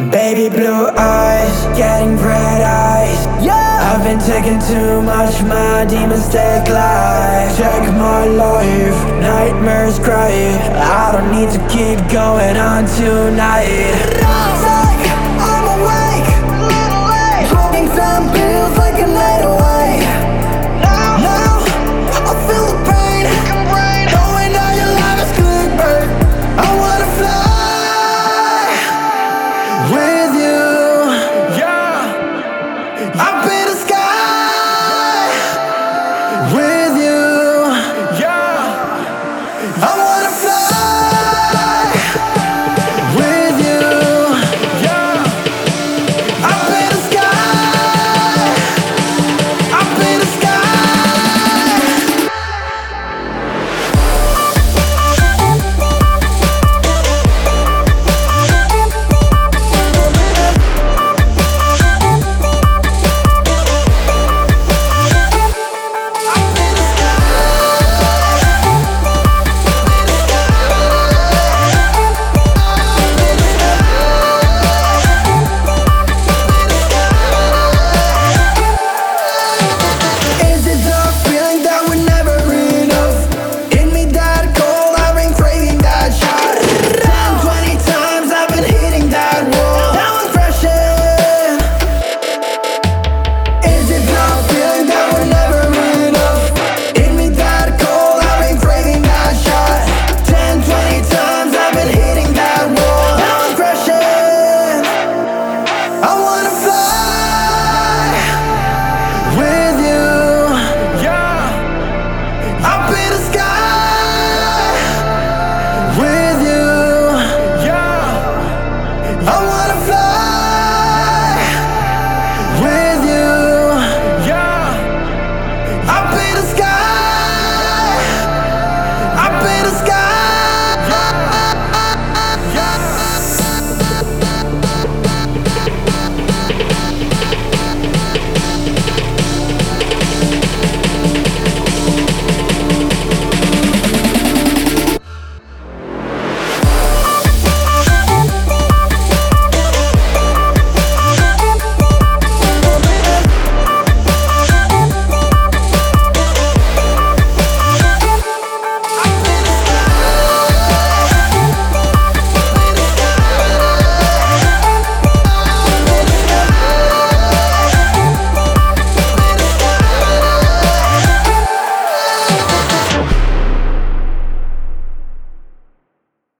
Baby blue eyes, getting red eyes. Yeah, I've been taking too much, my demons take life. Check my life, nightmares cry. I don't need to keep going on tonight. I'm awake, holding some pills like a night away. Now, I feel the pain, knowing all your love is good, babe. I wanna fly with you. Yeah, I've been